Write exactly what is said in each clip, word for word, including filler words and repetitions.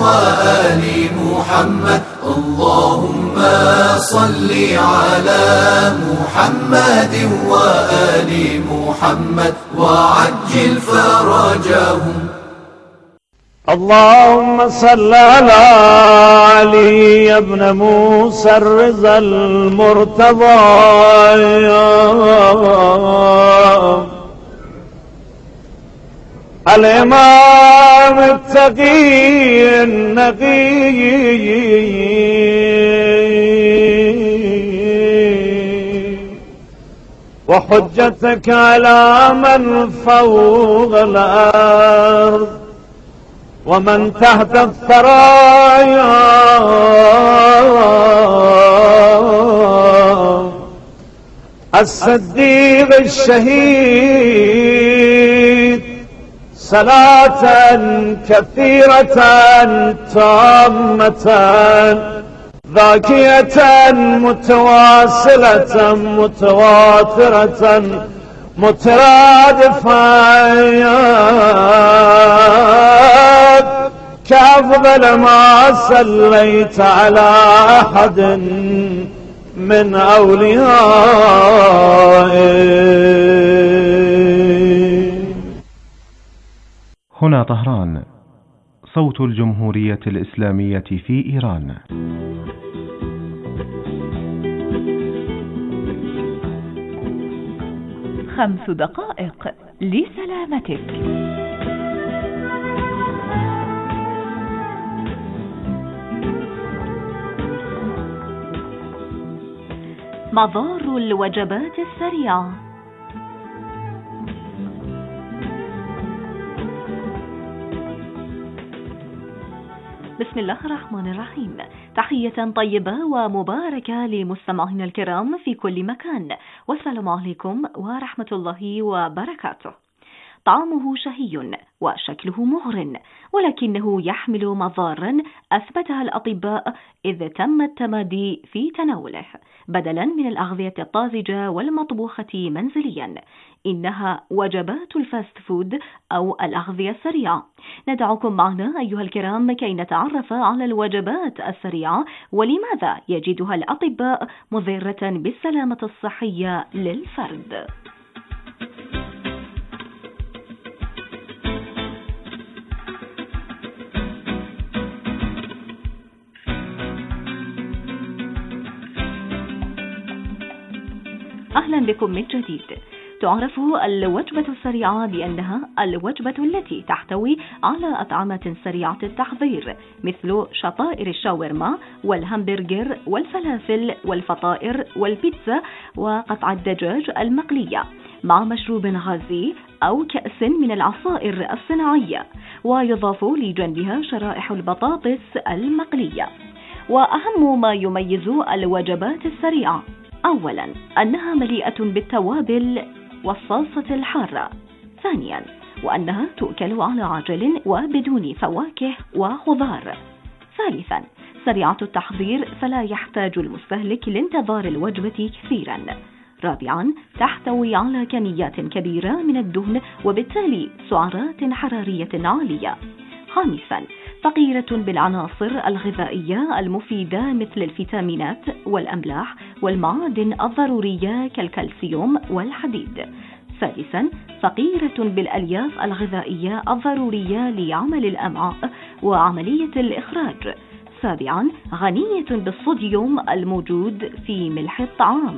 وآل محمد. اللهم صل على محمد وآل محمد وعجل فرجهم. اللهم صل على علي بن موسى الرضا المرتضى الإمام التقي النقي وحجتك على من فوق الأرض ومن تحت الثرايا الصديق الشهيد صلاة كثيرة تامة ذاكية متواصلة متواترة مترادفة كأفضل ما صليت على أحد من أوليائك. هنا طهران، صوت الجمهورية الإسلامية في إيران. خمس دقائق لسلامتك. مضار الوجبات السريعة. بسم الله الرحمن الرحيم. تحية طيبة ومباركة لمستمعينا الكرام في كل مكان، والسلام عليكم ورحمة الله وبركاته. طعمه شهي وشكله مغر، ولكنه يحمل مضارا أثبتها الأطباء إذ تم التمادي في تناوله بدلا من الأغذية الطازجة والمطبوخة منزليا. إنها وجبات الفاست فود أو الأغذية السريعة. ندعوكم معنا أيها الكرام كي نتعرف على الوجبات السريعة ولماذا يجدها الأطباء مضرة بالسلامة الصحية للفرد. أهلا بكم من جديد. تعرف الوجبة السريعة بأنها الوجبة التي تحتوي على أطعمة سريعة التحضير مثل شطائر الشاورما والهمبرجر والفلافل والفطائر والبيتزا وقطع الدجاج المقلية مع مشروب غازي أو كأس من العصائر الصناعية، ويضاف لجنبها شرائح البطاطس المقلية. وأهم ما يميز الوجبات السريعة: أولا أنها مليئة بالتوابل والصلصة الحارة. ثانيا وأنها تؤكل على عجل وبدون فواكه وخضار. ثالثا سريعة التحضير فلا يحتاج المستهلك لانتظار الوجبة كثيرا. رابعا تحتوي على كميات كبيرة من الدهن وبالتالي سعرات حرارية عالية. خامسا فقيرة بالعناصر الغذائية المفيدة مثل الفيتامينات والأملاح والمعادن الضرورية كالكالسيوم والحديد. سادسا فقيرة بالألياف الغذائية الضرورية لعمل الأمعاء وعملية الإخراج. سابعا غنية بالصوديوم الموجود في ملح الطعام.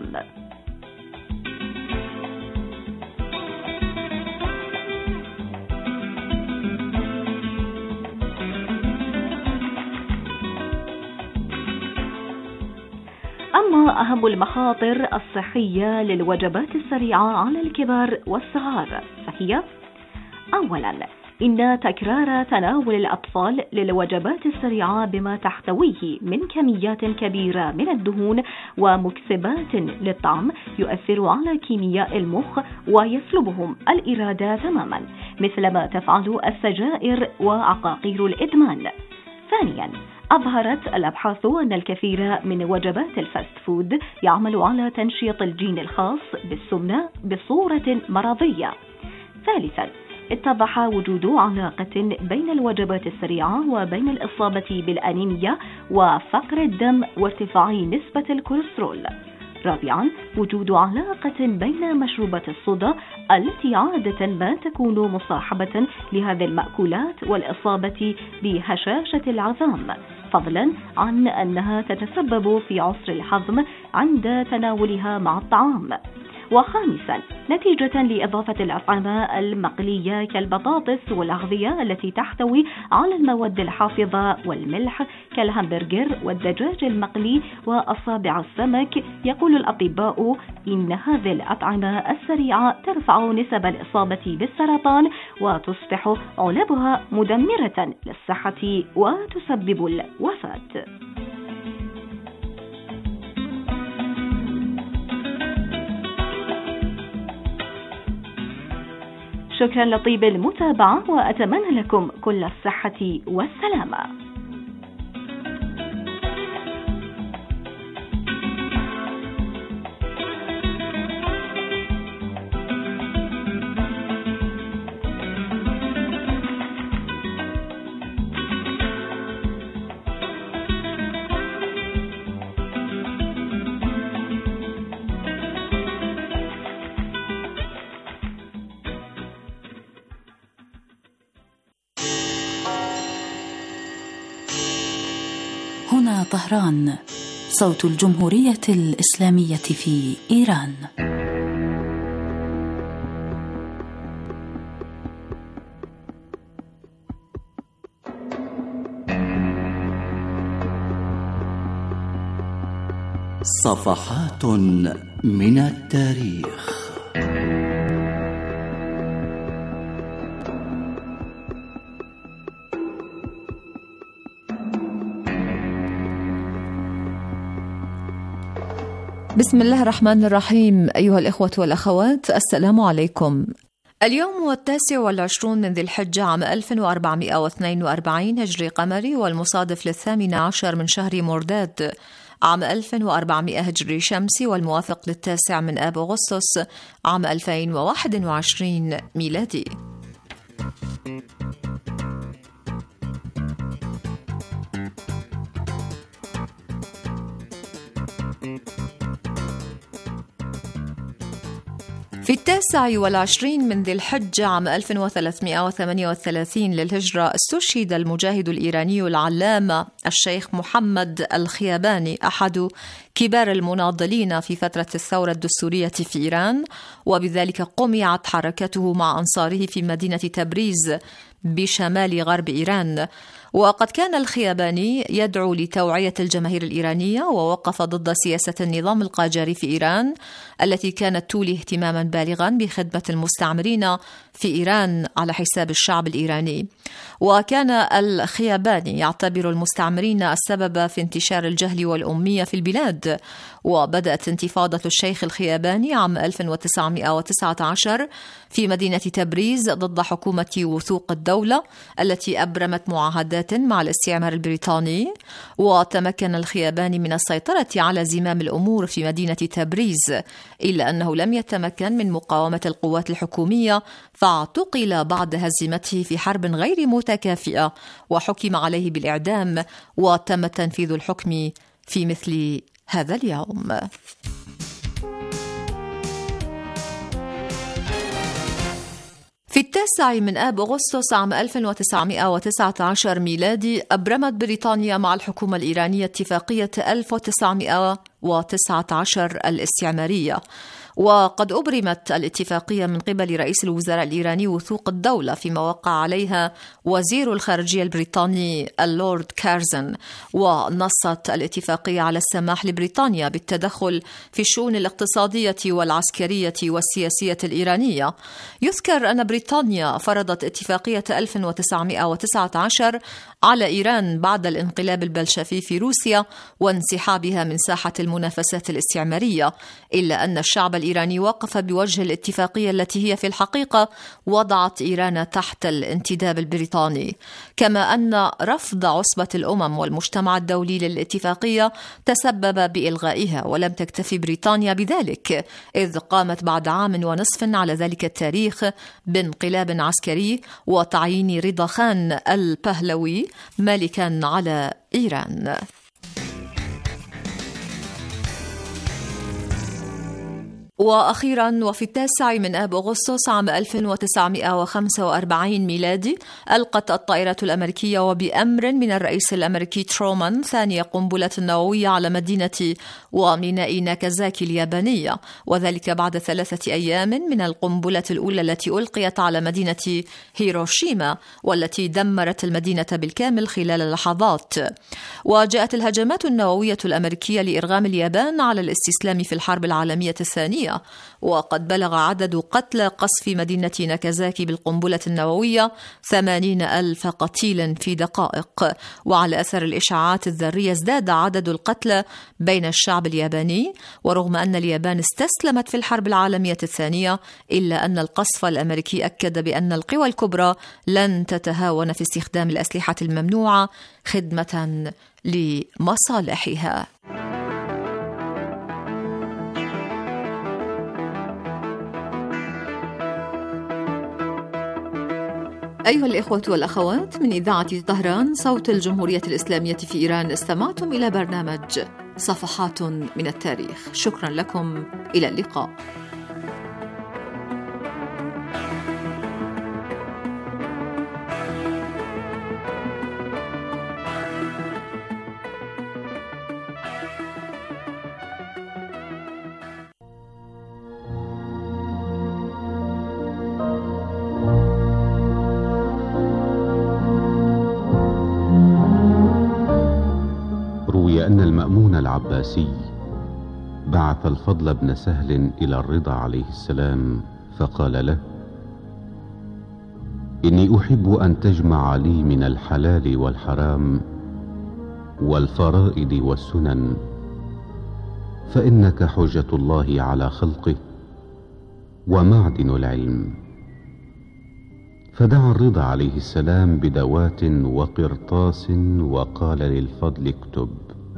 أما أهم المخاطر الصحية للوجبات السريعة على الكبار والصغار فهي: أولا إن تكرار تناول الأطفال للوجبات السريعة بما تحتويه من كميات كبيرة من الدهون ومكسبات للطعم يؤثر على كيمياء المخ ويسلبهم الإرادة تماما، مثل ما تفعل السجائر وعقاقير الإدمان. ثانيا أظهرت الأبحاث أن الكثير من وجبات الفاست فود يعمل على تنشيط الجين الخاص بالسمنة بصورة مرضية. ثالثا اتضح وجود علاقة بين الوجبات السريعة وبين الإصابة بالأنيميا وفقر الدم وارتفاع نسبة الكوليسترول. رابعا، وجود علاقة بين مشروبات الصودا التي عادة ما تكون مصاحبة لهذه المأكولات والإصابة بهشاشة العظام، فضلا عن أنها تتسبب في عسر الهضم عند تناولها مع الطعام. وخامسا، نتيجة لإضافة الأطعمة المقلية كالبطاطس والأغذية التي تحتوي على المواد الحافظة والملح كالهمبرجر والدجاج المقلي وأصابع السمك، يقول الأطباء إن هذه الأطعمة السريعة ترفع نسب الإصابة بالسرطان وتصبح علبها مدمرة للصحة وتسبب الوفاة. شكرا لطيب المتابعة، وأتمنى لكم كل الصحة والسلامة. هنا طهران، صوت الجمهورية الإسلامية في إيران. صفحات من التاريخ. بسم الله الرحمن الرحيم. أيها الإخوة والأخوات، السلام عليكم. اليوم هو التاسع والعشرون من ذي الحجة عام ألف وأربعمائة واثنين وأربعين هجري قمري، والمصادف للثامن عشر من شهر مرداد عام ألف وأربعمائة هجري شمسي، والموافق للتاسع من آب أغسطس عام ألفين وواحد وعشرين ميلادي. في التاسع والعشرين من ذي الحجة عام ألف وثلاثمائة وثمانية وثلاثين للهجرة استشهد المجاهد الإيراني العلامة الشيخ محمد الخياباني، أحد كبار المناضلين في فترة الثورة الدستورية في إيران، وبذلك قمعت حركته مع أنصاره في مدينة تبريز بشمال غرب إيران. وقد كان الخياباني يدعو لتوعية الجماهير الإيرانية، ووقف ضد سياسة النظام القاجاري في إيران التي كانت تولي اهتماما بالغا بخدمة المستعمرين في إيران على حساب الشعب الإيراني. وكان الخياباني يعتبر المستعمرين السبب في انتشار الجهل والأمية في البلاد. وبدأت انتفاضة الشيخ الخياباني عام ألف وتسعمائة وتسعة عشر في مدينة تبريز ضد حكومة وثوق الدولة التي أبرمت معاهدات مع الاستعمار البريطاني. وتمكن الخياباني من السيطرة على زمام الأمور في مدينة تبريز، إلا أنه لم يتمكن من مقاومة القوات الحكومية، فاعتقل بعد هزيمته في حرب غير متكافئة وحكم عليه بالإعدام، وتم تنفيذ الحكم في مثل هذا اليوم. في التاسع من آب أغسطس عام ألف وتسعمائة وتسعة عشر ميلادي أبرمت بريطانيا مع الحكومة الإيرانية اتفاقية ألف وتسعمائة وتسعة عشر الاستعمارية. وقد أبرمت الاتفاقية من قبل رئيس الوزراء الإيراني وثوق الدولة، فيما وقع عليها وزير الخارجية البريطاني اللورد كارزن. ونصت الاتفاقية على السماح لبريطانيا بالتدخل في الشؤون الاقتصادية والعسكرية والسياسية الإيرانية. يذكر أن بريطانيا فرضت اتفاقية ألف وتسعمائة وتسعة عشر على إيران بعد الانقلاب البلشفي في روسيا وانسحابها من ساحة المنافسات الاستعمارية، إلا أن الشعب الإيراني وقف بوجه الاتفاقية التي هي في الحقيقة وضعت إيران تحت الانتداب البريطاني، كما أن رفض عصبة الأمم والمجتمع الدولي للاتفاقية تسبب بإلغائها. ولم تكتفي بريطانيا بذلك، إذ قامت بعد عام ونصف على ذلك التاريخ بانقلاب عسكري وتعيين رضا خان البهلوي ملكا على إيران. وأخيرا، وفي التاسع من آب أغسطس عام ألف وتسعمائة وخمسة وأربعين ميلادي، ألقت الطائرة الأمريكية وبأمر من الرئيس الأمريكي ترومان ثانية قنبلة نووية على مدينة وميناء ناكازاكي اليابانية، وذلك بعد ثلاثة أيام من القنبلة الأولى التي ألقيت على مدينة هيروشيما، والتي دمرت المدينة بالكامل خلال لحظات. وجاءت الهجمات النووية الأمريكية لإرغام اليابان على الاستسلام في الحرب العالمية الثانية، وقد بلغ عدد قتلى قصف مدينة ناكازاكي بالقنبلة النووية ثمانين ألف قتيل في دقائق. وعلى أثر الإشعاعات الذرية ازداد عدد القتلى بين الشعب الياباني، ورغم أن اليابان استسلمت في الحرب العالمية الثانية، إلا أن القصف الأمريكي أكد بأن القوى الكبرى لن تتهاون في استخدام الأسلحة الممنوعة خدمة لمصالحها. أيها الإخوة والأخوات، من إذاعة طهران صوت الجمهورية الإسلامية في إيران، استمعتم إلى برنامج صفحات من التاريخ. شكرا لكم، إلى اللقاء. أن المأمون العباسي بعث الفضل بن سهل إلى الرضا عليه السلام فقال له: إني أحب أن تجمع لي من الحلال والحرام والفرائض والسنن، فإنك حجة الله على خلقه ومعدن العلم. فدعا الرضا عليه السلام بدوات وقرطاس وقال للفضل: اكتب.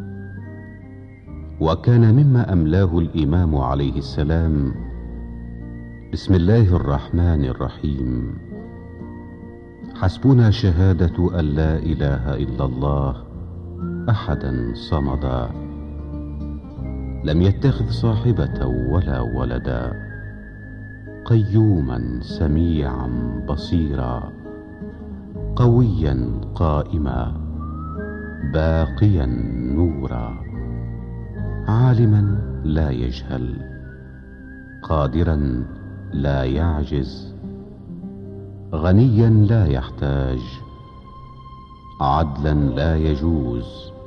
وكان مما أملاه الإمام عليه السلام: بسم الله الرحمن الرحيم، حسبنا شهادة أن لا إله إلا الله أحدا صمدا، لم يتخذ صاحبة ولا ولدا، قيوما سميعا بصيرا، قويا قائما، باقيا نورا، عالما لا يجهل، قادرا لا يعجز، غنيا لا يحتاج، عدلا لا يجوز،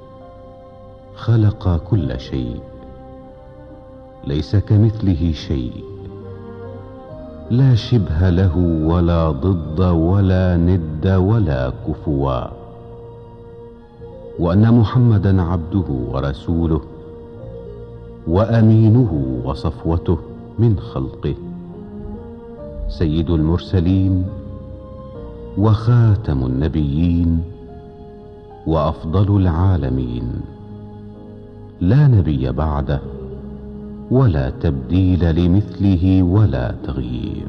خلق كل شيء، ليس كمثله شيء، لا شبه له ولا ضد ولا ند ولا كفوا، وأن محمدا عبده ورسوله وأمينه وصفوته من خلقه، سيد المرسلين وخاتم النبيين وأفضل العالمين، لا نبي بعده ولا تبديل لمثله ولا تغيير.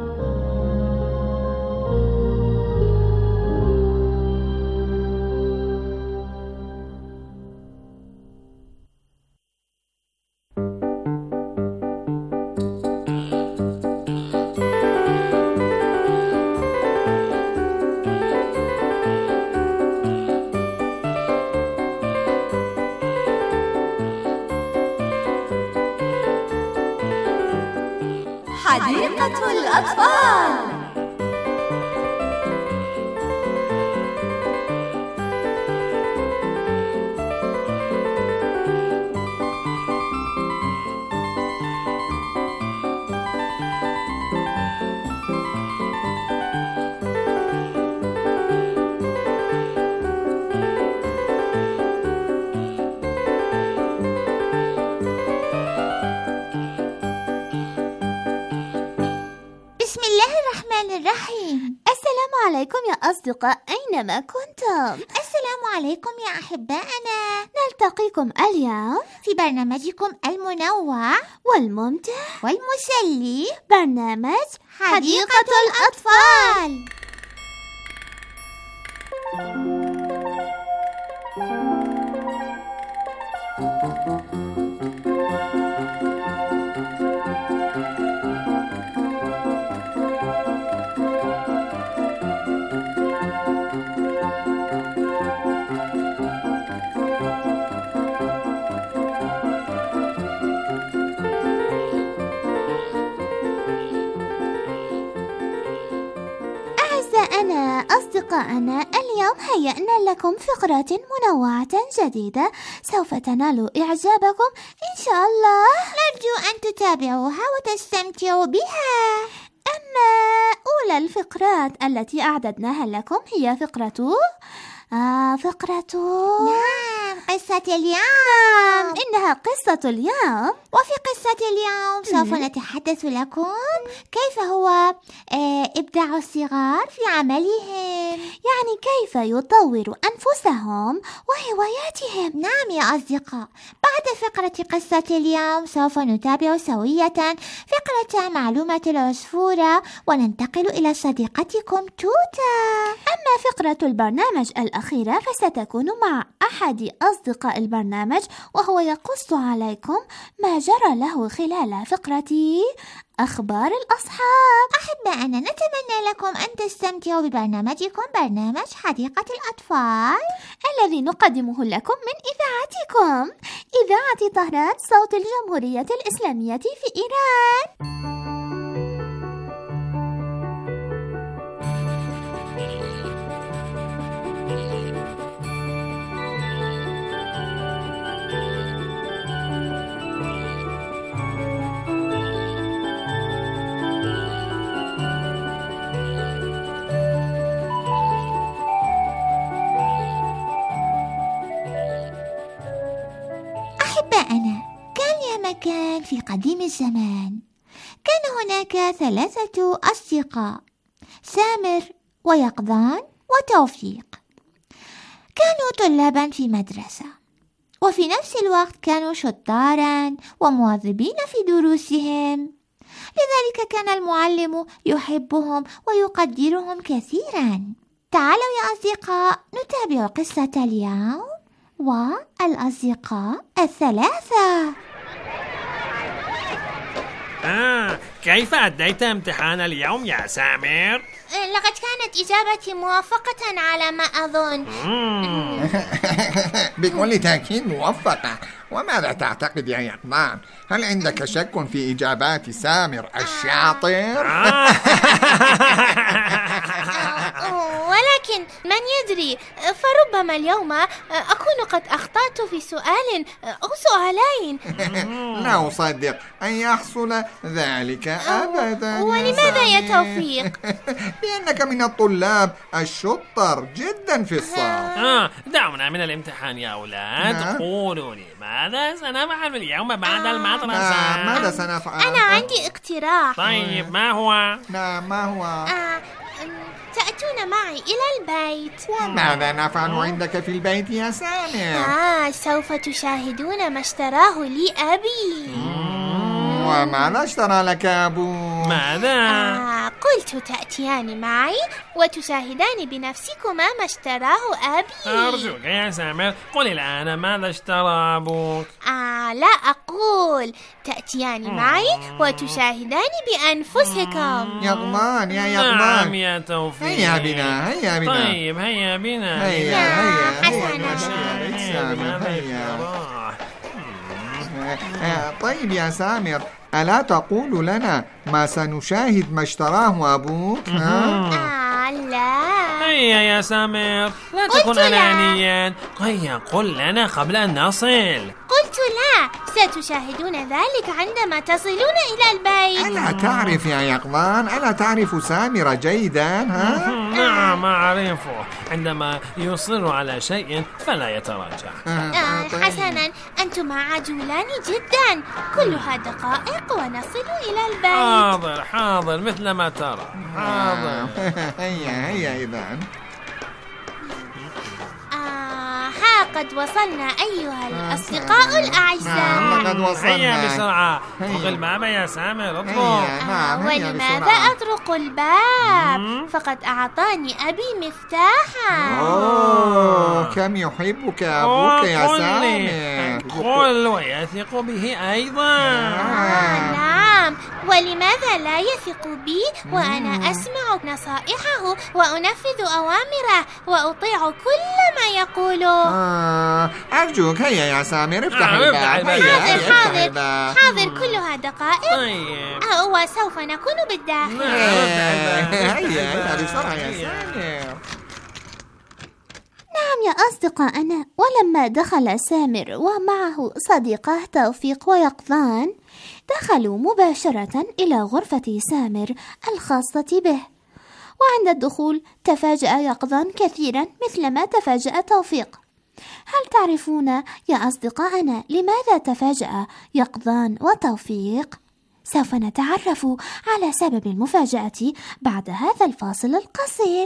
حديقة الأطفال. الرحيم. السلام عليكم يا أصدقاء أينما كنتم. السلام عليكم يا أحبائنا. نلتقيكم اليوم في برنامجكم المنوع والممتع والمسلي، برنامج حديقة الأطفال. أعزائنا أصدقائنا، اليوم هيأنا لكم فقرة منوعة جديدة سوف تنال إعجابكم إن شاء الله. نرجو أن تتابعوها وتستمتعوا بها. أما أولى الفقرات التي أعددناها لكم هي فقرة آه فقرة نعم قصة اليوم. إنها قصة اليوم، وفي قصة اليوم سوف نتحدث لكم كيف هو آه إبداع الصغار في عملهم، يعني كيف يطوروا أنفسهم وهواياتهم. نعم يا أصدقاء، بعد فقرة قصة اليوم سوف نتابع سوية فقرة معلومة العصفورة وننتقل إلى صديقتكم توتا. أما فقرة البرنامج الأخيرة فستكون مع أحد أصدقاء البرنامج، وهو يقص عليكم ما جرى له خلال فقرة أخبار الأصحاب. أحبائنا، نتمنى لكم أن تستمتعوا ببرنامجكم، برنامج حديقة الأطفال، الذي نقدمه لكم من إذاعتكم، إذاعة طهران، صوت الجمهورية الإسلامية في إيران. أحبائنا، كان يا مكان في قديم الزمان كان هناك ثلاثة أصدقاء، سامر ويقظان وتوفيق. كانوا طلابا في مدرسة، وفي نفس الوقت كانوا شطارا ومواظبين في دروسهم، لذلك كان المعلم يحبهم ويقدرهم كثيرا. تعالوا يا أصدقاء نتابع قصة اليوم والأصدقاء الثلاثة. آه، كيف أديت امتحان اليوم يا سامر؟ لقد كانت إجابتي موافقة على ما أظن. بكل تأكيد موفقة. وماذا تعتقد يا يقظان؟ هل عندك شك في إجابات سامر الشاطر؟ ولكن من يدري، فربما اليوم أكون قد أخطأت في سؤال أو سؤالين. لا أصدق أن يحصل ذلك أبدا. ولماذا يا توفيق؟ لأنك من الطلاب الشطر جدا في الصف. آه دعونا من الامتحان يا أولاد. نعم. قولوا لي ماذا سنفعل اليوم بعد المدرسة؟ آه ماذا سنفعل؟ أنا عندي اقتراح. طيب ما هو؟ نعم ما هو؟ آه تأتون معي إلى البيت. وماذا نفعل عندك في البيت يا سامر؟ آه سوف تشاهدون ما اشتراه لي أبي. وماذا اشترى لك أبوك؟ ماذا؟ آه قلت تأتيان معي وتشاهدان بنفسكما ما اشتراه أبي. أرجوك يا سامر قل الآن ماذا اشترى أبوك؟ آه لا أقول، تأتيان معي وتشاهدان بأنفسكم. يقظان يا يقظان. نعم يا توفيق. هيا بنا هيا بنا. طيب هيا بنا. هيا هيا هيا حسنا. هيا. طيب يا سامر، ألا تقول لنا ما سنشاهد ما اشتراه أبوك؟ آه لا. هيا يا سامر لا تكن أنانيا. هيا قل لنا قبل أن نصل. قلت قلت لا، ستشاهدون ذلك عندما تصلون إلى البيت. ألا تعرف يا يقظان؟ ألا تعرف سامر جيدا؟ ها؟ نعم أعرفه، عندما يصر على شيء فلا يتراجع. آه حسنا، أنتما عجولان جدا، كلها دقائق ونصل إلى البيت. حاضر حاضر مثل ما ترى. حاضر. هيا هيا إذن. قد وصلنا أيها الأصدقاء الأعزاء. لقد وصلنا. هيا بسرعة اطرق الباب يا سامر، اطرق. آه ولماذا أطرق الباب؟ فقد أعطاني أبي مفتاحا. أوه كم يحبك أبوك يا سامر. قل ويثق به أيضا. آه نعم، ولماذا لا يثق بي وأنا أسمع نصائحه وأنفذ أوامره وأطيع كل ما يقوله؟ آه أرجوك هيا يا سامر افتح الباب. حاضر حاضر حاضر، كلها دقائق. طيب وسوف نكون بالداخل. هيا هيا بسرعة يا سامر. نعم يا أصدقائنا، ولما دخل سامر ومعه صديقه توفيق ويقظان، دخلوا مباشرة إلى غرفة سامر الخاصة به. وعند الدخول تفاجأ يقظان كثيرا مثلما تفاجأ توفيق. هل تعرفون يا أصدقائنا لماذا تفاجأ يقظان وتوفيق؟ سوف نتعرف على سبب المفاجأة بعد هذا الفاصل القصير.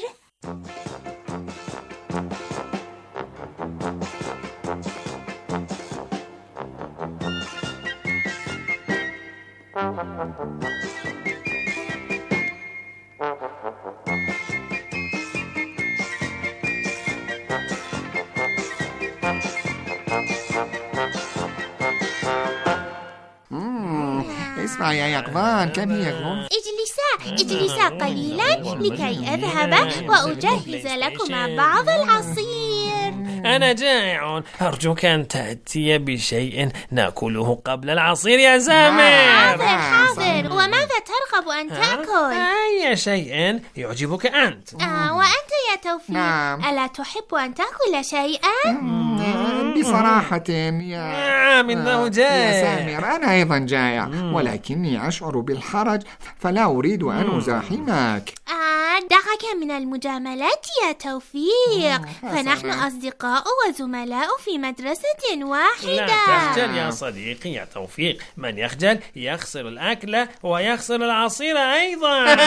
اسمع يا يقظان، كم هي غرفة؟ اجلسا اجلسا قليلا لكي أذهب وأجهز لكما بعض العصير. أنا جائع، أرجوك أن تأتي بشيء نأكله قبل العصير يا سامر. حاضر حاضر. وماذا ترغب أن تأكل؟ أي شيء يعجبك أنت. آه وأنت يا توفيق؟ نعم. ألا تحب أن تأكل شيئا؟ بصراحة يا نعم إنه جائع يا سامر، أنا أيضا جائع، ولكني أشعر بالحرج فلا أريد أن أزاحمك. آه دعك من المجاملات يا توفيق، فنحن أصدقاء وزملاء في مدرسة واحدة. لا تخجل يا صديقي يا توفيق، من يخجل يخسر الأكل ويخسر العصير أيضا.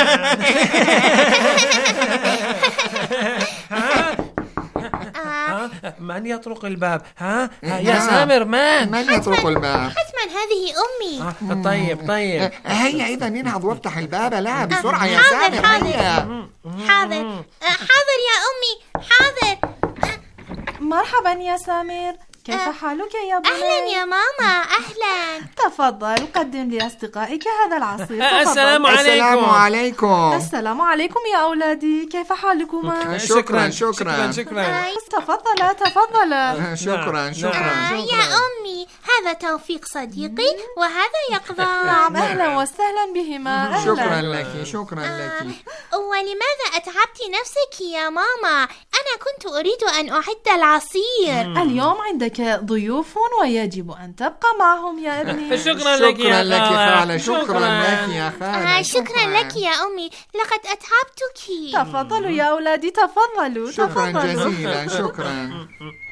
من يطرق الباب؟ ها يا سامر، من من يطرق الباب؟ حتما هذه أمي. آه. طيب طيب هيا إذا انهض وافتح الباب. لا بسرعة يا حاضر سامر. حاضر هيا. حاضر حاضر يا أمي حاضر. مرحبا يا سامر، كيف حالك يا بني؟ أهلا يا ماما. أهلا. تفضل قدم لأصدقائك هذا العصير. السلام عليكم. السلام عليكم. السلام عليكم يا أولادي، كيف حالكما؟ شكرا شكرا شكرا. تفضل تفضل. شكرا شكرا. يا أمي، هذا توفيق صديقي وهذا يقظان. نعم أهلا وسهلا بهما. أهلا. شكرا لك شكرا لك. ولماذا أتعبت نفسك يا ماما؟ أنا كنت أريد أن أعد العصير. اليوم عندك ضيوف ويجب أن تبقى معهم يا ابني. شكرا لك يا خالة. شكرا لك يا خالة. شكرا لك يا أمي، لقد أتعبتك. تفضلوا يا أولادي تفضلوا. شكرا جزيلا. شكرا.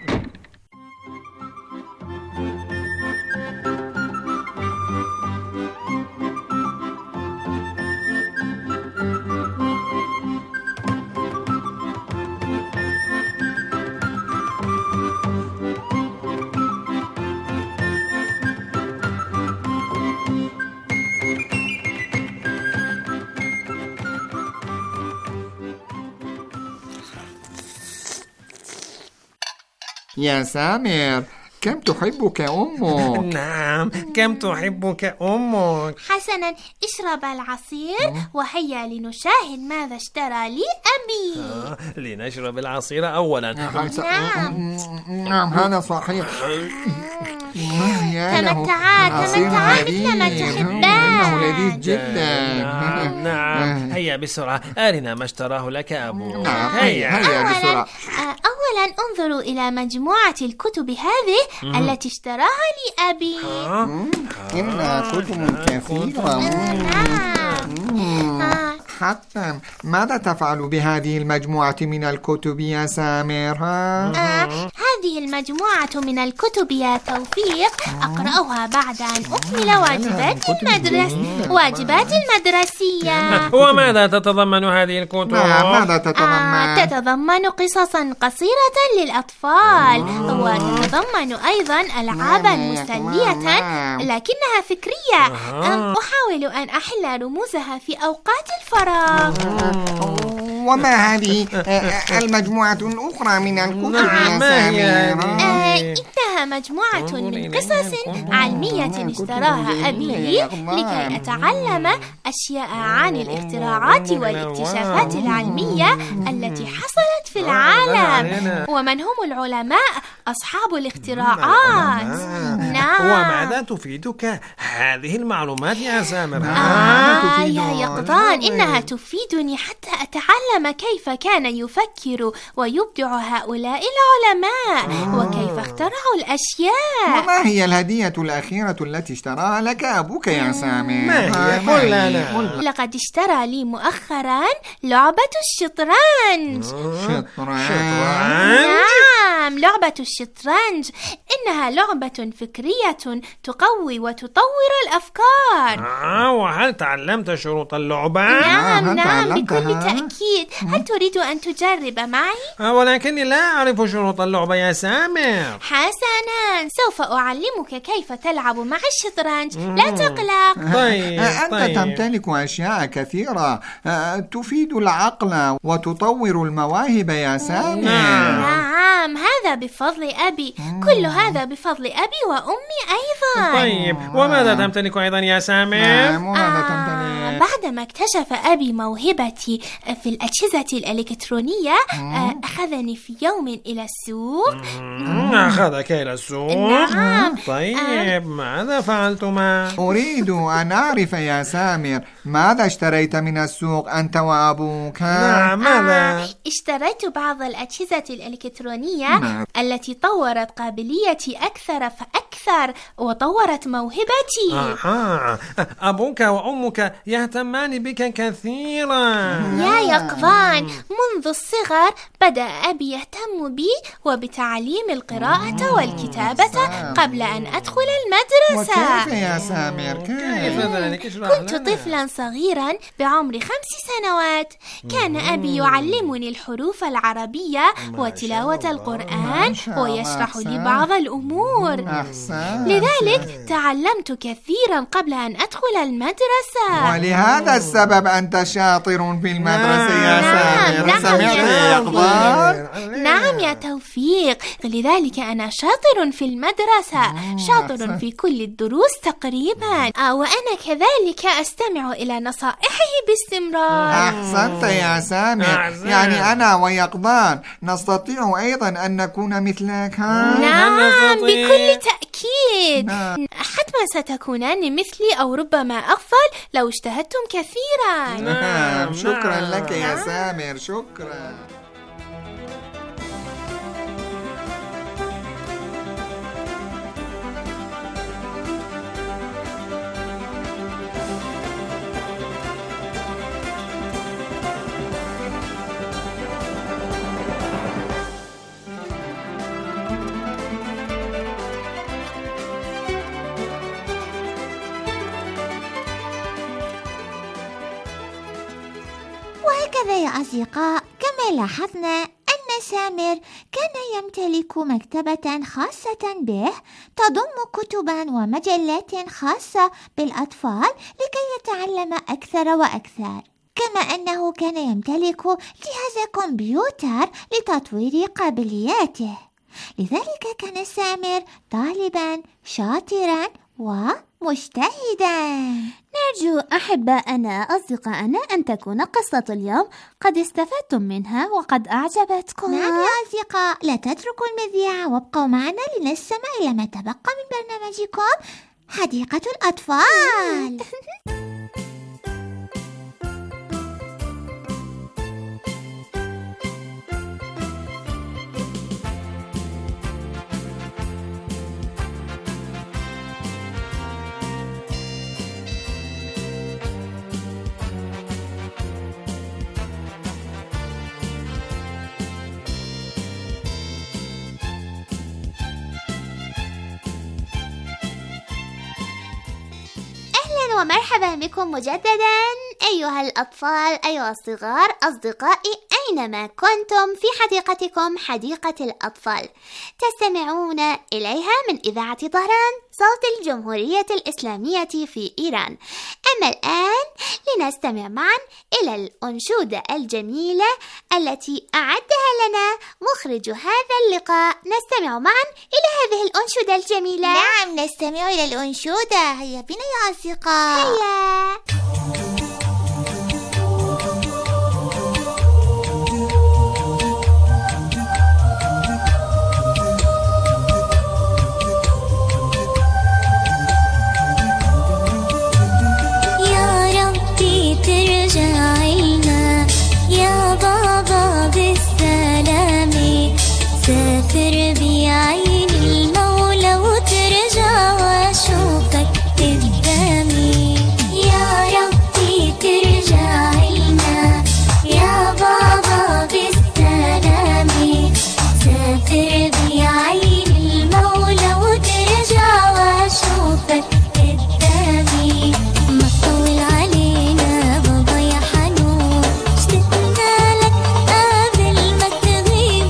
يا سامر، كم تحبك أمك. نعم كم تحبك أمك. حسنا، اشرب العصير وهيا لنشاهد ماذا اشترى لي أبي. آه، لنشرب العصير أولا. نعم نعم هذا صحيح. تمتعا تمتعا مثل ما تحبان. إنه لذيذ جدا. نعم نعم. هيا بسرعة أرنا ما اشتراه لك أبوك. هيا هيا بسرعة. أولا انظروا إلى مجموعة الكتب هذه التي اشتراها لي أبي. إنها كتب كثيرة. حتى ماذا تفعل بهذه المجموعة من الكتب يا سامر؟ ها؟ آه، هذه المجموعة من الكتب يا توفيق أقرأها بعد أن أكمل واجبات المدرسة واجبات المدرسية. وماذا تتضمن هذه الكتب؟ ماذا تتضمن؟ آه، تتضمن قصصا قصيرة للأطفال، وتتضمن أيضا ألعابا مسلية لكنها فكرية. أحاول أن أحل رموزها في أوقات الفراغ. وما هذه المجموعة الأخرى من الكتب يا سامر؟ إنها مجموعة من قصص علمية اشتراها أبي لكي أتعلم أشياء عن الاختراعات والاكتشافات العلمية التي حصلت في العالم، ومن هم العلماء أصحاب الاختراعات. نعم. وماذا تفيدك هذه المعلومات يا سامر؟ آه يا يقظان، إنها تفيدني حتى أتعلم كيف كان يفكر ويبدع هؤلاء العلماء وكيف اخترعوا الأشياء. وما هي الهدية الأخيرة التي اشتراها لك أبوك يا سامر؟ ما هي؟ قل لنا. لقد اشترى لي مؤخرا لعبة الشطرنج. شطرنج؟ نعم، لعبة الشطرنج إنها لعبة فكرية تقوي وتطور الأفكار. آه، وهل تعلمت شروط اللعبة؟ نعم نعم بكل تأكيد. هل تريد أن تجرب معي؟ آه، ولكني لا أعرف شروط اللعبة يا سامر. حسنا، سوف أعلمك كيف تلعب مع الشطرنج، لا تقلق. طيب أنت طيب. تمتلك أشياء كثيرة تفيد العقل وتطور المواهب يا سامر. نعم، هذا بفضل أبي. كل هذا بفضل أبي وأمي أيضا. طيب، وماذا تمتلك أيضا يا سامر؟ آه، بعدما اكتشف أبي موهبتي في الأجهزة الإلكترونية أخذني في يوم إلى السوق. أخذك إلى السوق؟ نعم. طيب، ماذا فعلتما؟ أريد أن أعرف يا سامر، ماذا اشتريت من السوق أنت وأبوك؟ نعم، ماذا؟ آه، اشتريت بعض الأجهزة الإلكترونية نعم. التي طورت قابليتي أكثر فأكثر وطورت موهبتي. آه. أبوك وأمك يهتمان بك كثيرا. يا يقظان، منذ الصغر بدأ أبي يهتم بي وبتعليم القراءة والكتابة قبل أن أدخل المدرسة. وكيف يا سامر؟ كيف ذلك؟ كنت طفلا صغيرا بعمر خمس سنوات. كان أبي يعلمني الحروف العربية وتلاوة القرآن ويشرح لي بعض الأمور. لذلك تعلمت كثيرا قبل أن أدخل المدرسة. ولهذا السبب أنت شاطر في المدرسة يا سامر. نعم. سمعت يا يقظان؟ نعم يا توفيق، لذلك أنا شاطر في المدرسة، شاطر في كل الدروس تقريبا، وأنا كذلك أستمع إلى نصائحه باستمرار. أحسنت يا سامر. يعني أنا ويقظان نستطيع أيضا أن نكون مثلك. نعم بكل تأكيد. حتما ستكونان مثلي أو ربما أفضل لو اجتهدتم كثيرا. نعم. شكرا لك يا سامر، شكرا. وهكذا يا أصدقاء، كما لاحظنا أن سامر كان يمتلك مكتبة خاصة به تضم كتبا ومجلات خاصة بالأطفال لكي يتعلم أكثر وأكثر، كما أنه كان يمتلك جهاز كمبيوتر لتطوير قابلياته. لذلك كان سامر طالبا شاطرا ومجتهدا. نرجو أحباءنا أصدقائنا أن تكون قصة اليوم قد استفدتم منها وقد أعجبتكم. نعم يا أصدقاء، لا تتركوا المذياع وابقوا معنا لنستمع إلى ما تبقى من برنامجكم حديقة الأطفال. ومرحبا بكم مجددا أيها الأطفال، أيها الصغار، أصدقائي أينما كنتم في حديقتكم حديقة الأطفال تستمعون إليها من إذاعة طهران صوت الجمهورية الإسلامية في إيران. أما الآن لنستمع معا إلى الأنشودة الجميلة التي أعدها لنا مخرج هذا اللقاء. نستمع معا إلى هذه الأنشودة الجميلة. نعم، نستمع إلى الأنشودة. هيا بنا يا أصدقاء. هيا. سافر بعين المولى وترجع واشوفك قدامي، يا ربي ترجع لنا يا بابا بالسلامة. سافر بعين المولى وترجع واشوفك قدامي. ما تطول علينا بابا يا حنون، اشتقنا لك قبل ما تغيب.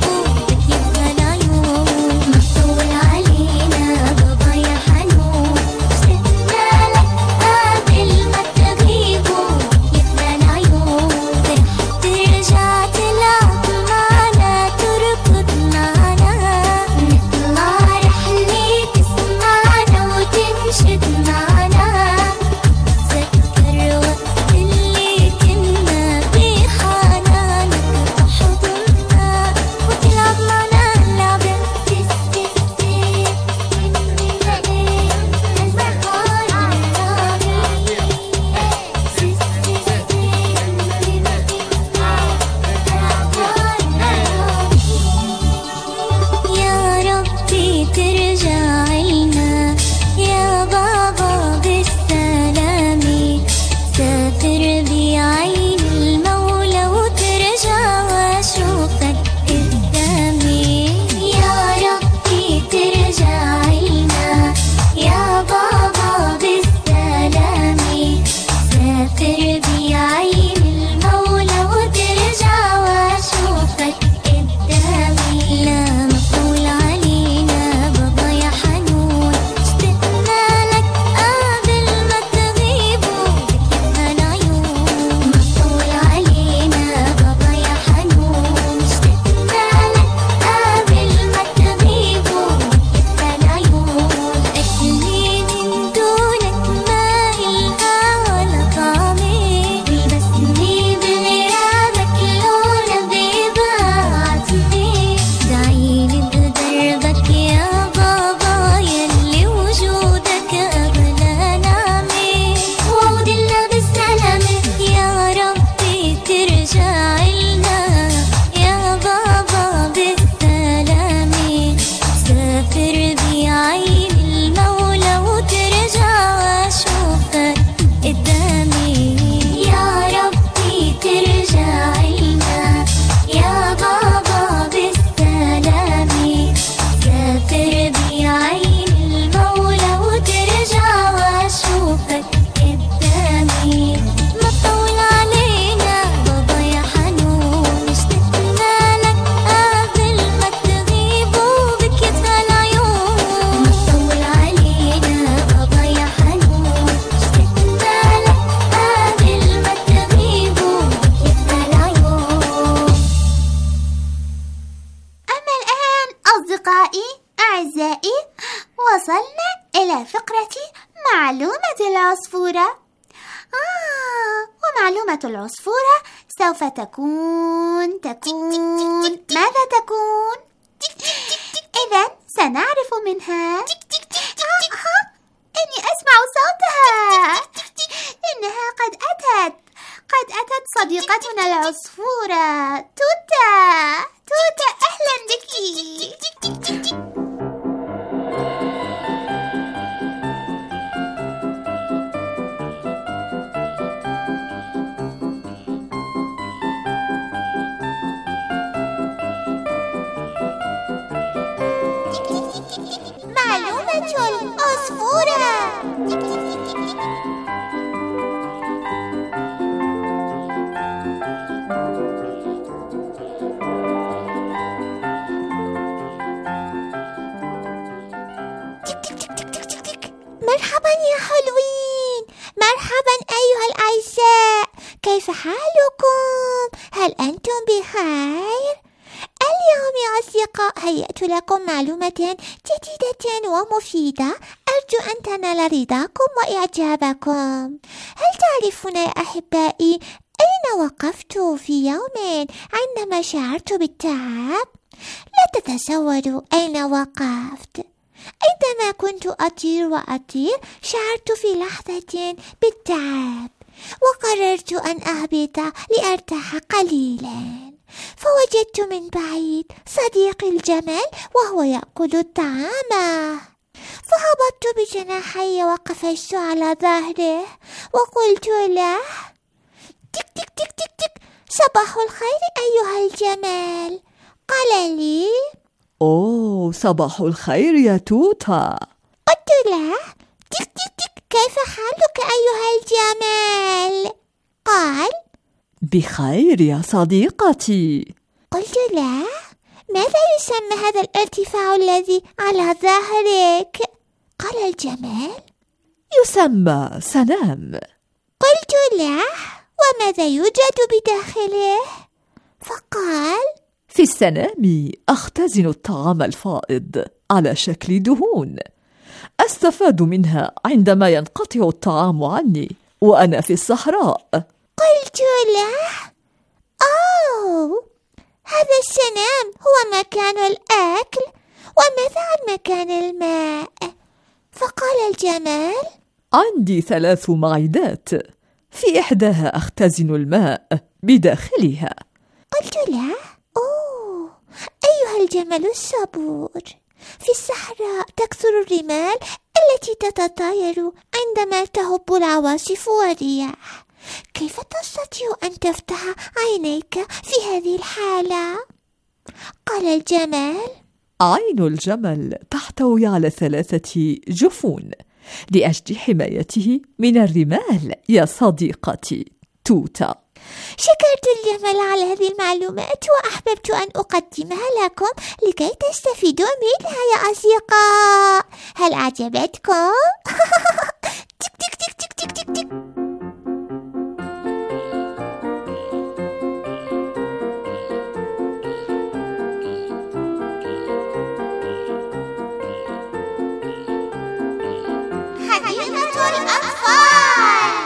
أعزائي، وصلنا إلى فقرة معلومة العصفورة. آه ومعلومة العصفورة سوف تكون تكون ماذا تكون؟ إذن سنعرف منها. آه إني عصفورة. مرحبا يا حلوين، مرحبا أيها الأعزاء، كيف حالكم؟ هل أنتم بخير؟ اليوم يا أصدقاء هيأت لكم معلومة جديدة ومفيدة أرجو أن تنال رضاكم وإعجابكم. هل تعرفون يا أحبائي أين وقفت في يوم عندما شعرت بالتعب؟ لا تتصوروا أين وقفت. عندما كنت أطير وأطير شعرت في لحظة بالتعب، وقررت أن أهبط لأرتاح قليلا، فوجدت من بعيد صديقي الجمل وهو يأكل الطعام، فهبطت بجناحي وقفزت على ظهره وقلت له: تك تك تك تك تك، صباح الخير أيها الجمل. قال لي: أوه، صباح الخير يا توتا. قلت له: تك تك تك، كيف حالك أيها الجمل؟ قال: بخير يا صديقتي. قلت له: ماذا يسمى هذا الارتفاع الذي على ظهرك؟ قال الجمل: يسمى سنام. قلت له: وماذا يوجد بداخله؟ فقال: في السنام أختزن الطعام الفائض على شكل دهون، أستفاد منها عندما ينقطع الطعام عني وأنا في الصحراء. قلت له: أوه، هذا السنام هو مكان الأكل، وماذا عن مكان الماء؟ فقال الجمل: عندي ثلاث معدات، في إحداها أختزن الماء بداخلها. قلت له: أوه، أيها الجمل الصبور، في الصحراء تكثر الرمال التي تتطاير عندما تهب العواصف والرياح، كيف تستطيع أن تفتح عينيك في هذه الحالة؟ قال الجمل: عين الجمل تحتوي على ثلاثة جفون لأجل حمايته من الرمال يا صديقتي توتا. شكرت الجمل على هذه المعلومات وأحببت أن أقدمها لكم لكي تستفيدوا منها يا أصدقاء. هل أعجبتكم؟ تك تك تك تك تك تك تك. حديقة الأطفال.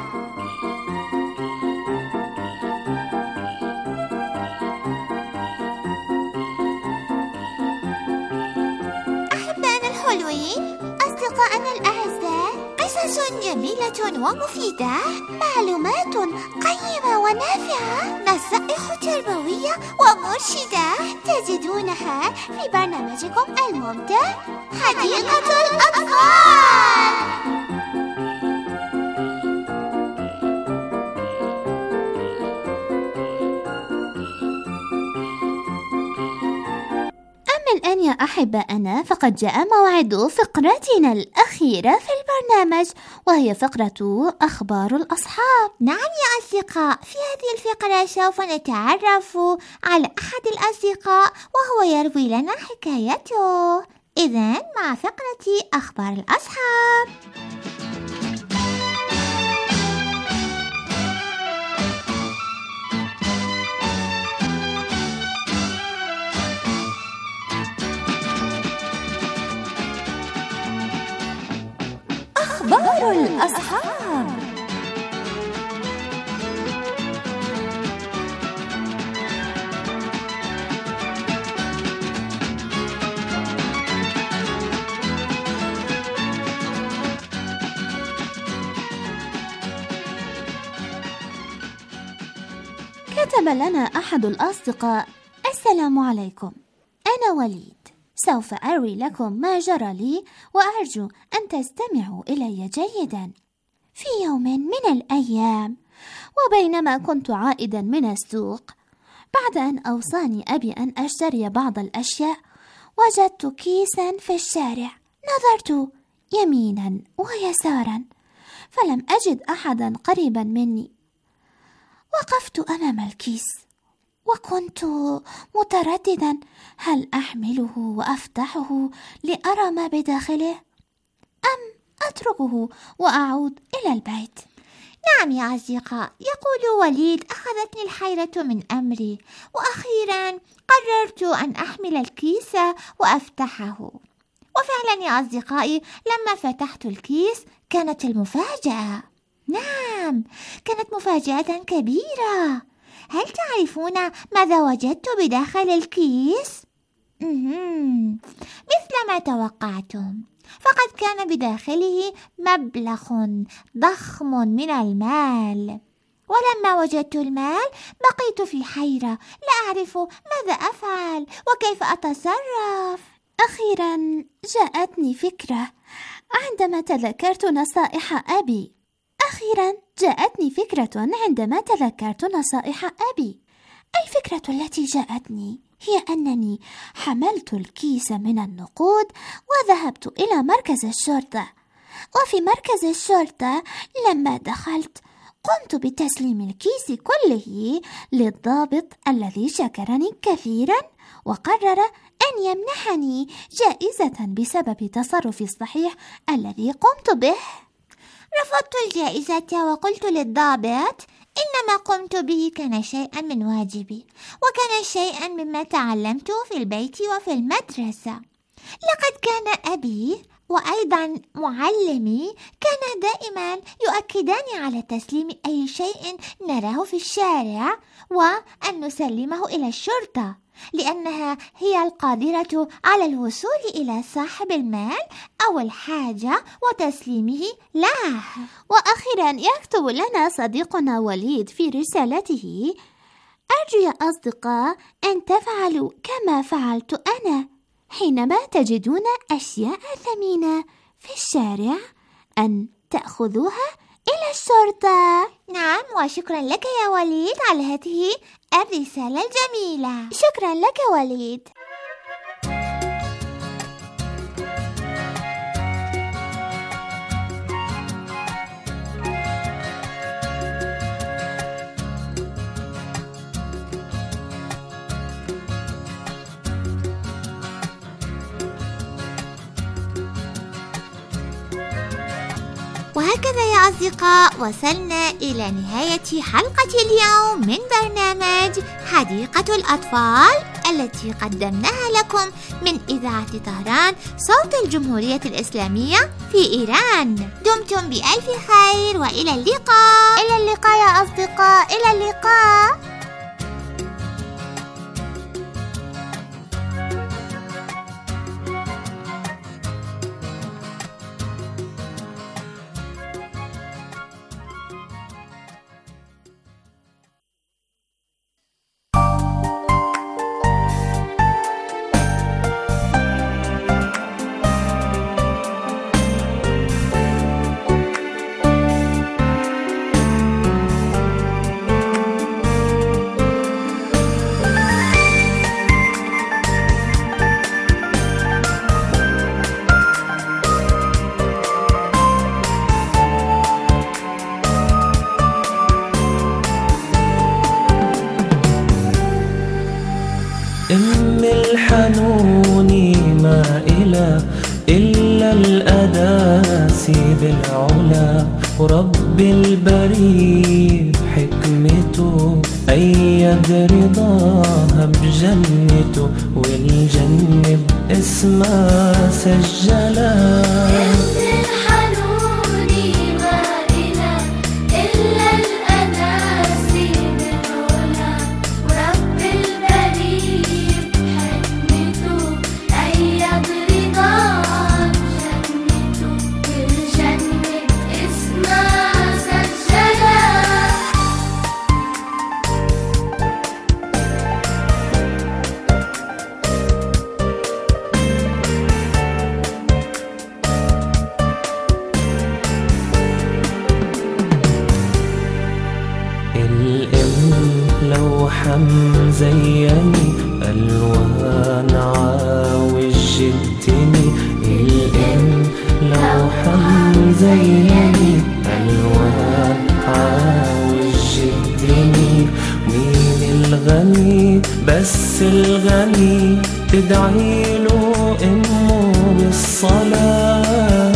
أحبائنا الحلوين، أصدقائنا الأعزاء، قصص جميلة ومفيدة، معلومات قيمة ونافعة، نصائح تربوية ومرشدة تجدونها في برنامجكم الممتع حديقة الأطفال. الآن يا أحبائنا فقد جاء موعد فقرتنا الأخيرة في البرنامج، وهي فقرة أخبار الأصحاب. نعم يا أصدقاء، في هذه الفقرة سوف نتعرف على أحد الأصدقاء وهو يروي لنا حكايته. إذن مع فقرة أخبار الأصحاب. أخبار الأصحاب. كتب لنا أحد الأصدقاء: السلام عليكم، أنا وليد، سوف أروي لكم ما جرى لي وأرجو أن تستمعوا إلي جيدا. في يوم من الأيام، وبينما كنت عائدا من السوق بعد أن أوصاني أبي أن أشتري بعض الأشياء، وجدت كيسا في الشارع. نظرت، يمينا ويسارا، فلم أجد أحدا قريبا مني. وقفت أمام الكيس وكنت مترددا، هل أحمله وأفتحه لأرى ما بداخله أم أتركه وأعود إلى البيت؟ نعم يا أصدقاء، يقول وليد: أخذتني الحيرة من أمري، وأخيرا قررت أن أحمل الكيس وأفتحه. وفعلا يا أصدقائي، لما فتحت الكيس كانت المفاجأة، نعم كانت مفاجأة كبيرة. هل تعرفون ماذا وجدت بداخل الكيس؟ مثل ما توقعتم، فقد كان بداخله مبلغ ضخم من المال. ولما وجدت المال بقيت في حيرة، لا أعرف ماذا أفعل وكيف أتصرف. أخيرا جاءتني فكرة عندما تذكرت نصائح أبي. أخيرا جاءتني فكرة عندما تذكرت نصائح أبي. الفكرة التي جاءتني هي أنني حملت الكيس من النقود وذهبت إلى مركز الشرطة. وفي مركز الشرطة لما دخلت قمت بتسليم الكيس كله للضابط الذي شكرني كثيرا وقرر أن يمنحني جائزة بسبب تصرفي الصحيح الذي قمت به. رفضت الجائزة وقلت للضابط: إنما قمت به كان شيئا من واجبي، وكان شيئا مما تعلمته في البيت وفي المدرسة. لقد كان أبي وأيضا معلمي كان دائما يؤكدان على تسليم أي شيء نراه في الشارع وأن نسلمه إلى الشرطة، لأنها هي القادرة على الوصول إلى صاحب المال أو الحاجة وتسليمه له. وأخيرا يكتب لنا صديقنا وليد في رسالته: أرجو يا أصدقاء أن تفعلوا كما فعلت أنا حينما تجدون أشياء ثمينة في الشارع، أن تأخذوها إلى الشرطة. نعم، وشكرا لك يا وليد على هذه الرسالة الجميلة. شكرا لك وليد. وهكذا يا أصدقاء وصلنا إلى نهاية حلقة اليوم من برنامج حديقة الأطفال التي قدمناها لكم من إذاعة طهران صوت الجمهورية الإسلامية في إيران. دمتم بألف خير وإلى اللقاء. إلى اللقاء يا أصدقاء، إلى اللقاء. أم الحنون ما إله إلا الأداسي بالعلا، ورب البريء حكمته أيد رضاها بجنته، والجنة باسمها سجلها. زيني ألوان عاوج الدني، الأم لوح زيني ألوان عاوج الدنيا. مين الغني بس الغني تدعي له أمه بالصلاة.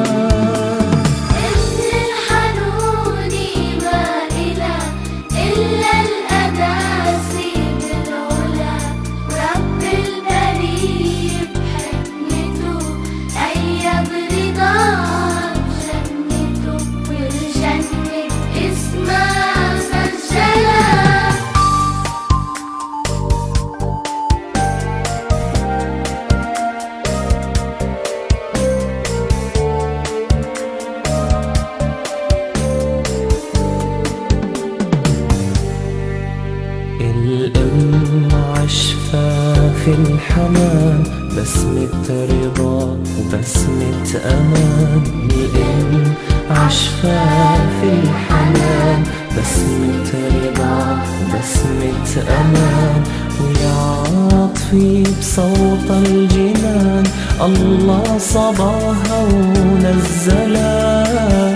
في الحنان بسمة رضا وبسمة أمان. الأم عشفة في الحنان بسمة رضا وبسمة أمان. ويا عاطفي بصوت الجنان الله صباها ونزلها.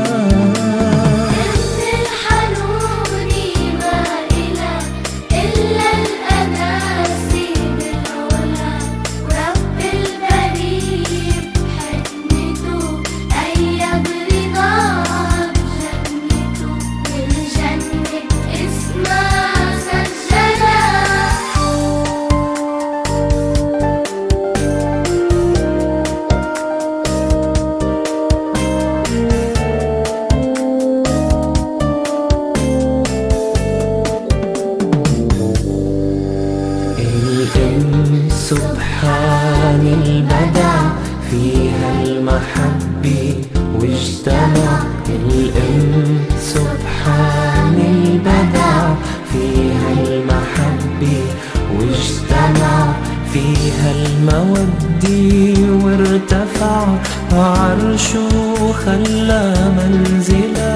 سبحان البدع فيها المحبة واجتمع. الأم سبحان البدع فيها المحبة واجتمع. فيها المودة وارتفع عرشه خلى منزلا.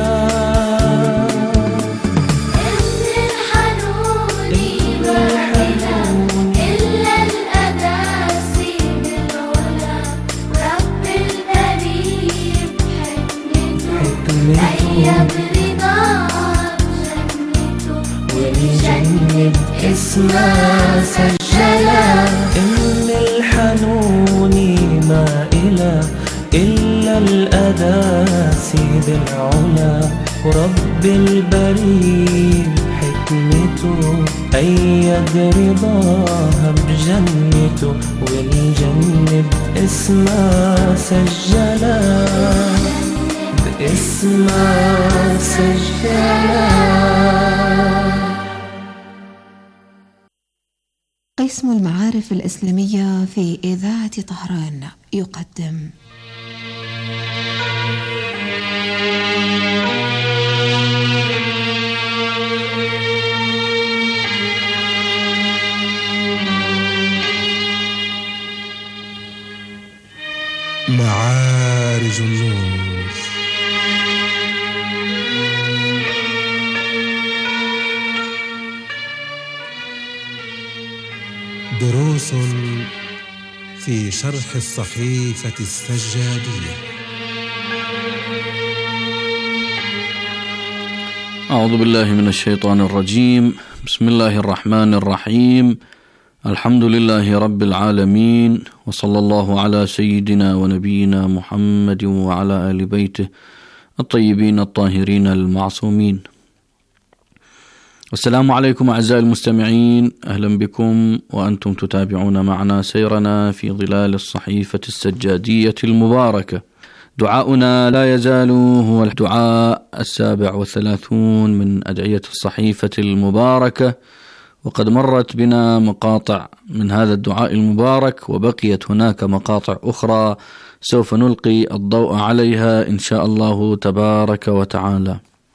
والجنة اسمها سجلة. إن الحنون ما إله إلا الأداة سيد العلا. ورب البريد حكمته أيد رضاها بجنته. والجنة اسمها سجلة باسمها سجلة. قسم المعارف الإسلامية في إذاعة طهران يقدم معارج النور. دروس في شرح الصحيفة السجادية. أعوذ بالله من الشيطان الرجيم. بسم الله الرحمن الرحيم. الحمد لله رب العالمين، وصلى الله على سيدنا ونبينا محمد وعلى آل بيته الطيبين الطاهرين المعصومين. السلام عليكم أعزائي المستمعين، أهلا بكم وأنتم تتابعون معنا سيرنا في ظلال الصحيفة السجادية المباركة. دعاؤنا لا يزال هو الدعاء السابع والثلاثون من أدعية الصحيفة المباركة، وقد مرت بنا مقاطع من هذا الدعاء المبارك، وبقيت هناك مقاطع أخرى سوف نلقي الضوء عليها إن شاء الله تبارك وتعالى.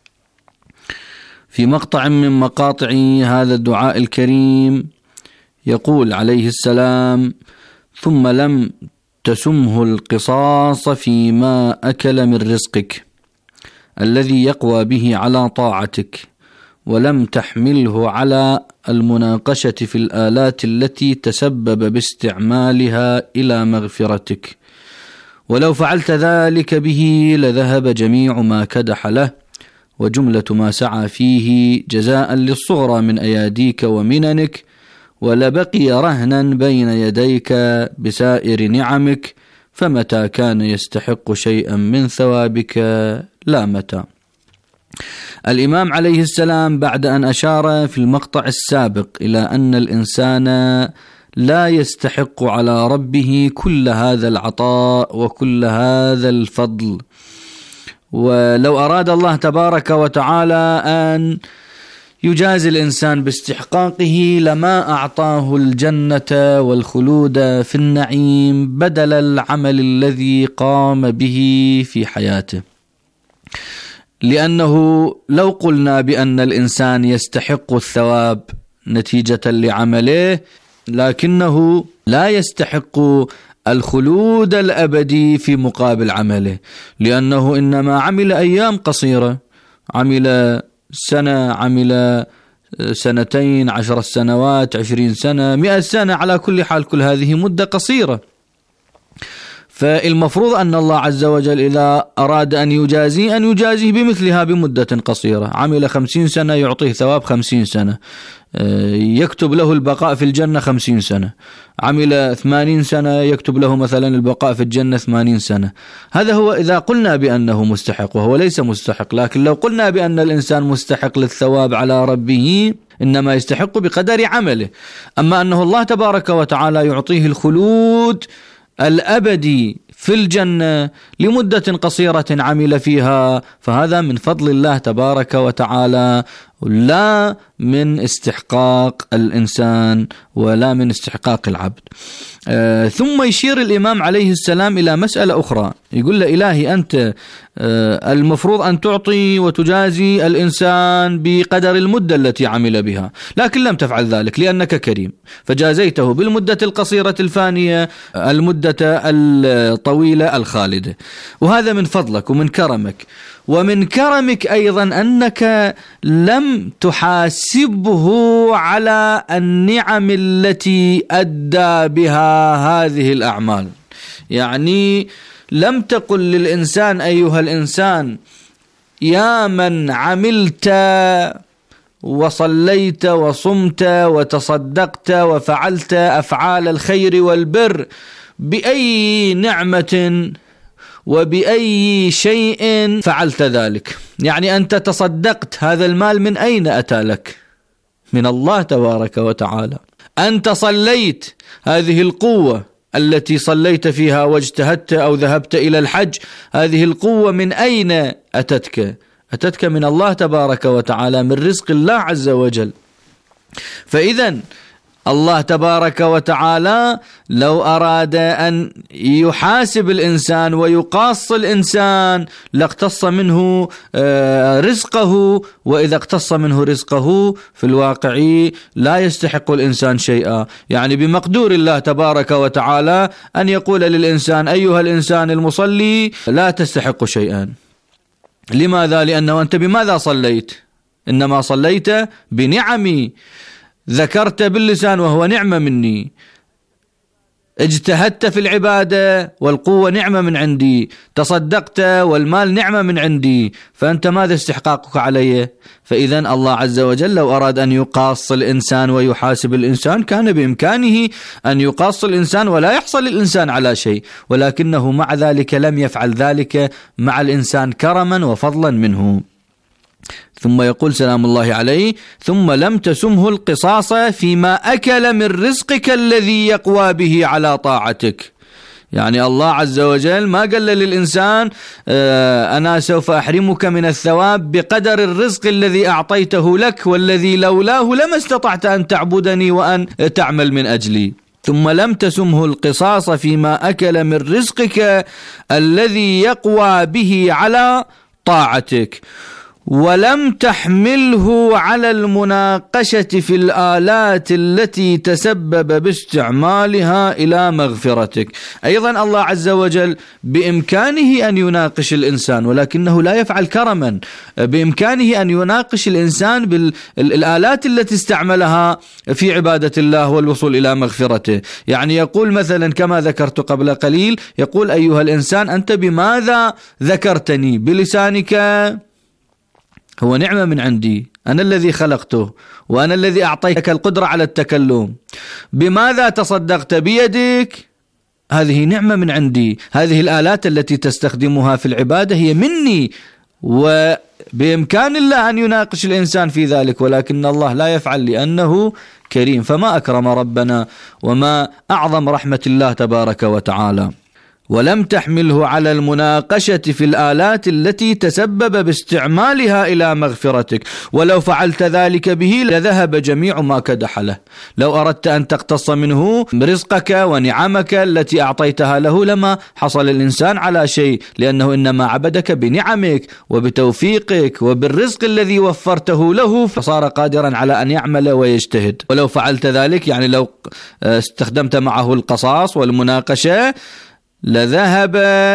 في مقطع من مقاطع هذا الدعاء الكريم يقول عليه السلام: ثم لم تسمه القصاص فيما أكل من رزقك الذي يقوى به على طاعتك، ولم تحمله على المناقشة في الآلات التي تسبب باستعمالها إلى مغفرتك، ولو فعلت ذلك به لذهب جميع ما كدح له، وجملة ما سعى فيه جزاء للصغرى من أياديك ومننك، ولبقي رهنا بين يديك بسائر نعمك، فمتى كان يستحق شيئا من ثوابك لا متى. الإمام عليه السلام بعد أن أشار في المقطع السابق إلى أن الإنسان لا يستحق على ربه كل هذا العطاء وكل هذا الفضل، ولو أراد الله تبارك وتعالى أن يجازي الإنسان باستحقاقه لما أعطاه الجنة والخلود في النعيم بدل العمل الذي قام به في حياته. لأنه لو قلنا بأن الإنسان يستحق الثواب نتيجة لعمله لكنه لا يستحق الخلود الأبدي في مقابل عمله، لأنه إنما عمل أيام قصيرة، عمل سنة، عمل سنتين، عشر سنوات، عشرين سنة، مئة سنة، على كل حال كل هذه مدة قصيرة. فالمفروض أن الله عز وجل إذا أراد أن يجازي أن يجازيه بمثلها بمدة قصيرة. عمل خمسين سنة يعطيه ثواب خمسين سنة، يكتب له البقاء في الجنة خمسين سنة. عمل ثمانين سنة يكتب له مثلا البقاء في الجنة ثمانين سنة. هذا هو إذا قلنا بأنه مستحق، وهو ليس مستحق. لكن لو قلنا بأن الإنسان مستحق للثواب على ربه إنما يستحق بقدر عمله. أما أنه الله تبارك وتعالى يعطيه الخلود الأبدي في الجنة لمدة قصيرة عمل فيها، فهذا من فضل الله تبارك وتعالى، لا من استحقاق الإنسان ولا من استحقاق العبد. آه ثم يشير الإمام عليه السلام إلى مسألة أخرى، يقول له إلهي أنت آه المفروض أن تعطي وتجازي الإنسان بقدر المدة التي عمل بها، لكن لم تفعل ذلك لأنك كريم، فجازيته بالمدة القصيرة الفانية المدة الطويلة الخالدة، وهذا من فضلك ومن كرمك. ومن كرمك أيضا أنك لم تحاسبه على النعم التي أدى بها هذه الأعمال، يعني لم تقل للإنسان أيها الإنسان يا من عملت وصليت وصمت وتصدقت وفعلت أفعال الخير والبر بأي نعمة وبأي شيء فعلت ذلك، يعني أنت تصدقت، هذا المال من أين أتى لك؟ من الله تبارك وتعالى. أنت صليت، هذه القوة التي صليت فيها واجتهدت أو ذهبت إلى الحج، هذه القوة من أين أتتك؟ أتتك من الله تبارك وتعالى، من رزق الله عز وجل. فإذا الله تبارك وتعالى لو أراد أن يحاسب الإنسان ويقاص الإنسان لاقتص منه رزقه، وإذا اقتص منه رزقه في الواقع لا يستحق الإنسان شيئا، يعني بمقدور الله تبارك وتعالى أن يقول للإنسان أيها الإنسان المصلي لا تستحق شيئا. لماذا؟ لأنه أنت بماذا صليت؟ إنما صليت بنعمي، ذكرت باللسان وهو نعمة مني، اجتهدت في العبادة والقوة نعمة من عندي، تصدقت والمال نعمة من عندي، فأنت ماذا استحقاقك علي؟ فإذا الله عز وجل لو أراد أن يقاص الإنسان ويحاسب الإنسان كان بإمكانه أن يقاص الإنسان ولا يحصل الإنسان على شيء، ولكنه مع ذلك لم يفعل ذلك مع الإنسان كرما وفضلا منه. ثم يقول سلام الله عليه ثم لم تسمه القصاص فيما أكل من رزقك الذي يقوى به على طاعتك. يعني الله عز وجل ما قال للإنسان أنا سوف أحرمك من الثواب بقدر الرزق الذي أعطيته لك والذي لولاه لما استطعت أن تعبدني وأن تعمل من أجلي. ثم لم تسمه القصاص فيما أكل من رزقك الذي يقوى به على طاعتك. ولم تحمله على المناقشة في الآلات التي تسبب باستعمالها إلى مغفرتك. أيضا الله عز وجل بإمكانه أن يناقش الإنسان، ولكنه لا يفعل كرما. بإمكانه أن يناقش الإنسان بالآلات التي استعملها في عبادة الله والوصول إلى مغفرته. يعني يقول مثلا كما ذكرت قبل قليل، يقول أيها الإنسان أنت بماذا ذكرتني؟ بلسانك، هو نعمة من عندي، أنا الذي خلقته وأنا الذي أعطيتك القدرة على التكلم. بماذا تصدقت؟ بيدك، هذه نعمة من عندي. هذه الآلات التي تستخدمها في العبادة هي مني، وبإمكان الله أن يناقش الإنسان في ذلك، ولكن الله لا يفعل لأنه كريم. فما أكرم ربنا وما أعظم رحمة الله تبارك وتعالى. ولم تحمله على المناقشة في الآلات التي تسبب باستعمالها إلى مغفرتك، ولو فعلت ذلك به لذهب جميع ما كدح له. لو أردت أن تقتص منه رزقك ونعمك التي أعطيتها له لما حصل الإنسان على شيء، لأنه إنما عبدك بنعمك وبتوفيقك وبالرزق الذي وفرته له، فصار قادرا على أن يعمل ويجتهد. ولو فعلت ذلك، يعني لو استخدمت معه القصاص والمناقشة، لذهب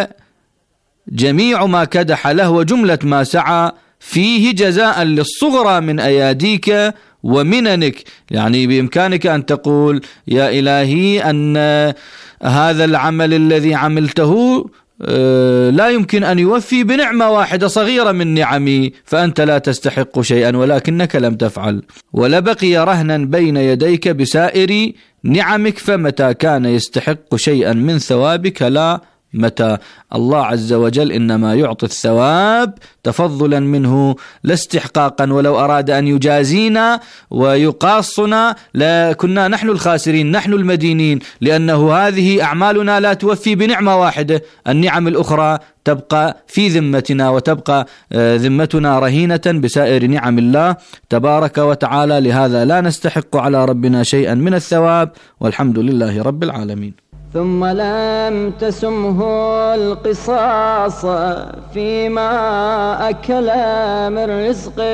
جميع ما كدح له وجملة ما سعى فيه جزاء للصغرى من أياديك ومننك. يعني بإمكانك أن تقول يا إلهي أن هذا العمل الذي عملته لا يمكن أن يوفي بنعمة واحدة صغيرة من نعمي، فأنت لا تستحق شيئا ولكنك لم تفعل، ولبقي رهنا بين يديك بسائر نعمك، فمتى كان يستحق شيئا من ثوابك لا متى. الله عز وجل إنما يعطي الثواب تفضلا منه لا استحقاقا، ولو أراد أن يجازينا ويقاصنا لكنا نحن الخاسرين، نحن المدينين، لأنه هذه أعمالنا لا توفي بنعمة واحدة، النعم الأخرى تبقى في ذمتنا، وتبقى ذمتنا رهينة بسائر نعم الله تبارك وتعالى. لهذا لا نستحق على ربنا شيئا من الثواب، والحمد لله رب العالمين. ثم لم تسمه القصاص فيما أكل من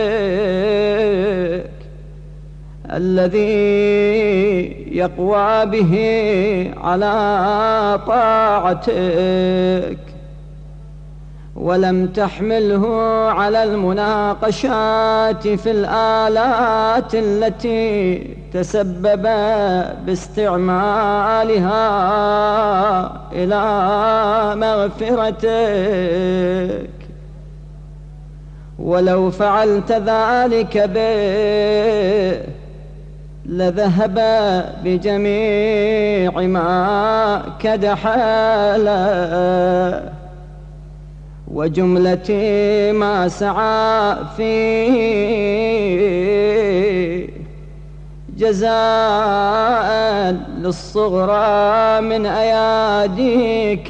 رزقك الذي يقوى به على طاعتك، ولم تحمله على المناقشات في الآلات التي تسبب باستعمالها إلى مغفرتك. ولو فعلت ذلك به لذهب بجميع ما كدح له وجملة ما سعى فيه جزاء للصغرى من أياديك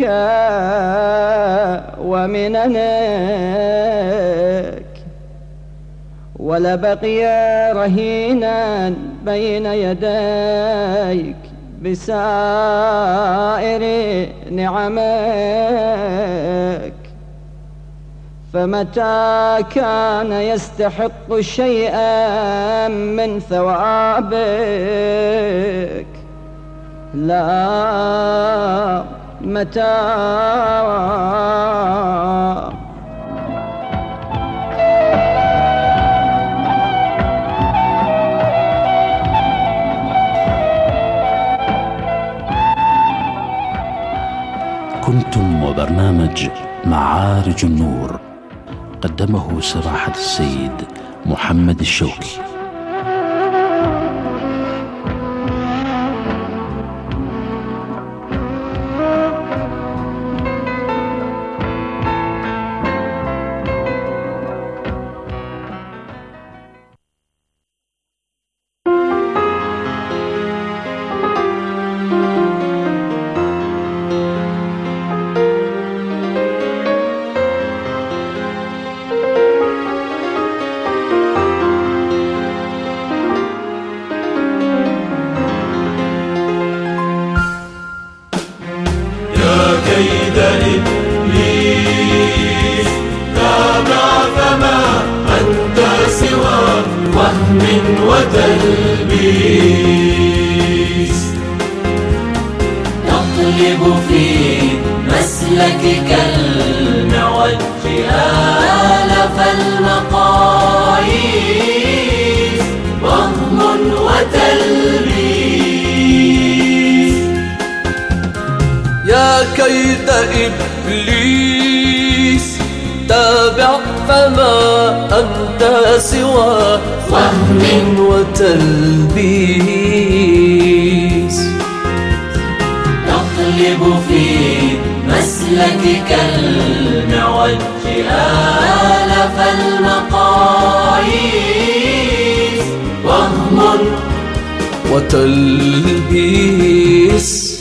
ومننك، ولبقي رهينا بين يديك بسائر نعمك، فمتى كان يستحق شيئا من ثوابك لا متى. كنتم وبرنامج معارج النور، قدمه سماحة السيد محمد الشوكي. وتلبيس تقلب في مسلكك المعوج آلاف المقاييس وهم وتلبيس يا كيد إبليس تابع فما أنت سوى وهم وتلبيس تقلب في مسلكك المعوج آلاف المقاييس وهم وتلبيس